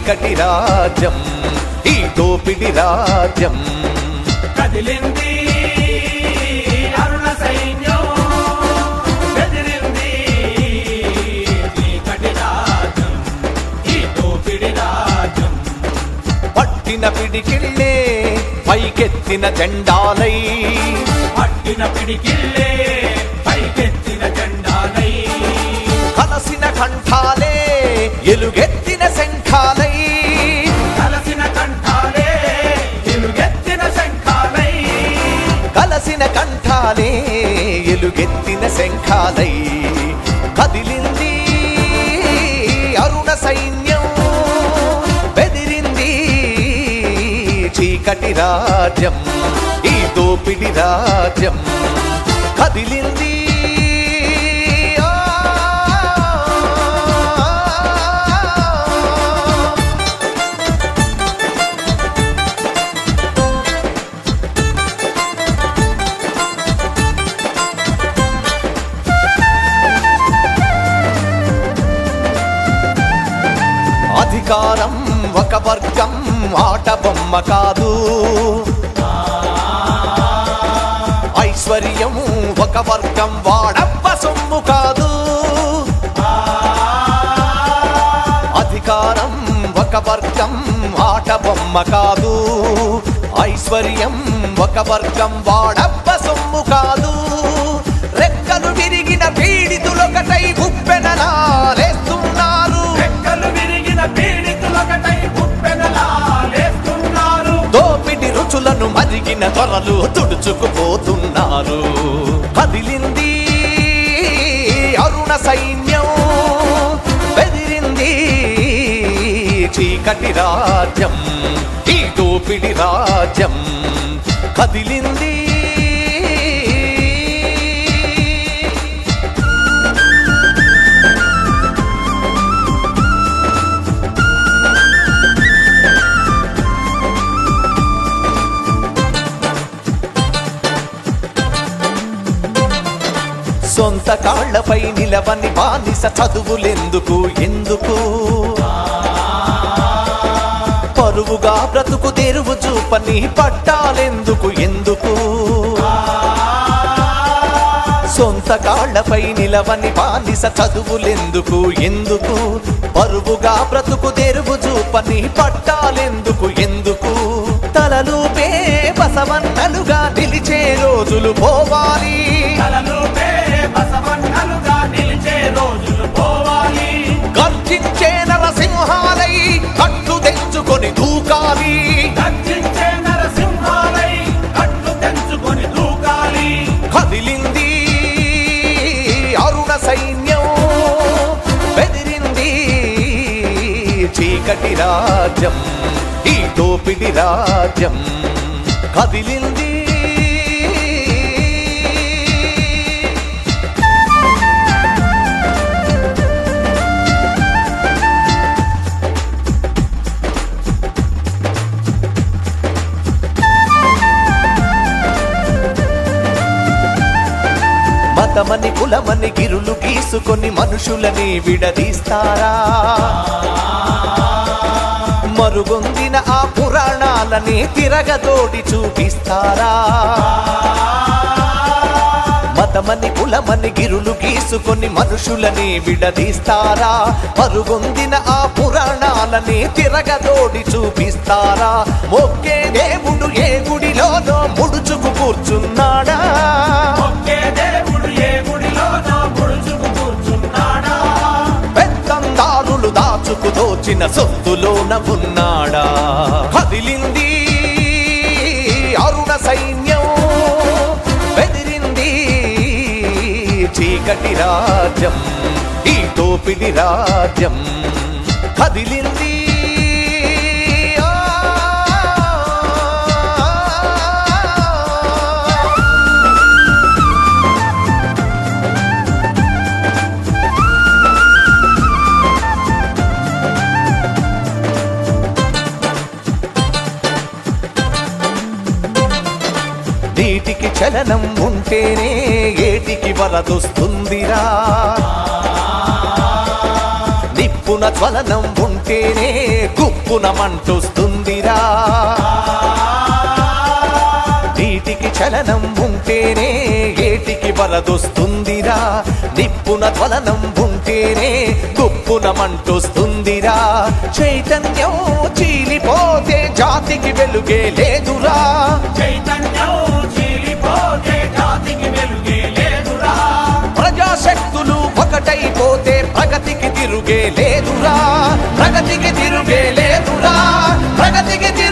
చీకటి రాజ్యం ఈ దోపిడి రాజ్యం కదిలింది అరుణ సైన్యం బెదిరింది చీకటి రాజ్యం ఈ దోపిడి రాజ్యం పట్టిన పిడికిళ్ళే పైకెత్తిన జెండాలై పట్టిన పిడికిళ్ళే పైకెత్తిన జెండాలై కలసిన కంఠాలే ఎలుగెత్తిన శంఖాలై కలసిన కంఠాలే ఎలుగెత్తిన శంఖాలై కలసిన కంఠాలే ఎలుగెత్తిన శంఖాలై కదిలింది అరుణ సైన్యం బెదిరింది చీకటి రాజ్యం ఈ దోపిడి రాజ్యం కదిలింది అధికారం ఒక వర్గం ఆట బొమ్మ కాదు ఐశ్వర్యం ఒక వర్గం వాడప్ప సొమ్ము కాదు అధికారం ఒక వర్గం ఆట బొమ్మ కాదు ఐశ్వర్యం ఒక వర్గం వాడప్ప సొమ్ము కాదు రెక్కలు విరిగిన పీడితులొకటై ఉప్పెనలా లేస్తున్నారు దోపిడి రుచులను మరిగిన త్వరలు తుడుచుకుపోతున్నారు కదిలింది అరుణ సైన్యం బెదిరింది చీకటి రాజ్యం ఈ దోపిడి రాజ్యం కదిలింది సొంత కాళ్లపై నిలవని బానిస చదువులెందుకు ఎందుకు పరువుగా బ్రతుకు తెరువు చూపని పట్టాలెందుకు ఎందుకు సొంత కాళ్లపై నిలవని బానిస చదువులెందుకు ఎందుకు పరువుగా బ్రతుకు తెరువు చూపని పట్టాలెందుకు ఎందుకు తలలుపే బసవన్నలుగా నిలిచే రోజులు పోవాలి గర్జించే నరసింహాలై కట్టు తెంచుకొని దూకాలి కదిలింది అరుణ సైన్యం బెదిరింది చీకటి రాజ్యం ఈ దోపిడి రాజ్యం కదిలింది మతమని కులమని గిరులు గీసుకొని మనుషులని విడదీస్తారా మరుగొందిన ఆ పురాణాలని తిరగదోడి చూపిస్తారా మతమని కులమని గిరులు గీసుకొని మనుషులని విడదీస్తారా మరుగొందిన ఆ పురాణాలని తిరగదోడి చూపిస్తారా మొక్కే దేవుడు ఏ గుడిలోనో ముడుచుకు కూర్చున్నాడా పెత్తందారులు దాచుకు దోచిన సొత్తులోన ఉన్నాడా కదిలింది అరుణ సైన్యం బెదిరింది చీకటి రాజ్యం ఈ దోపిడి రాజ్యం కదిలింది నీటికి చలనం ఉంటేనే ఏటికి వరదొస్తుందిరా నిప్పు నిప్పున జ్వలనం ఉంటేనే గుప్పున మంటొస్తుందిరా. నీటికి చలనం ఉంటేనే ఏటికి వరదొస్తుందిరా. నిప్పున జ్వలనం ఉంటేనే గుప్పున మంటొస్తుందిరా. చైతన్యం చీలిపోతే జాతికి వెలుగే లేదురా. చైతన్యం చీలిపోతే జాతికి వెలుగే లేదురా. ప్రజాశక్తులు ఒకటైపోతే ప్రగతికి తిరుగే లేదురా. ప్రగతికి తిరుగే లేదురా. ప్రగతికి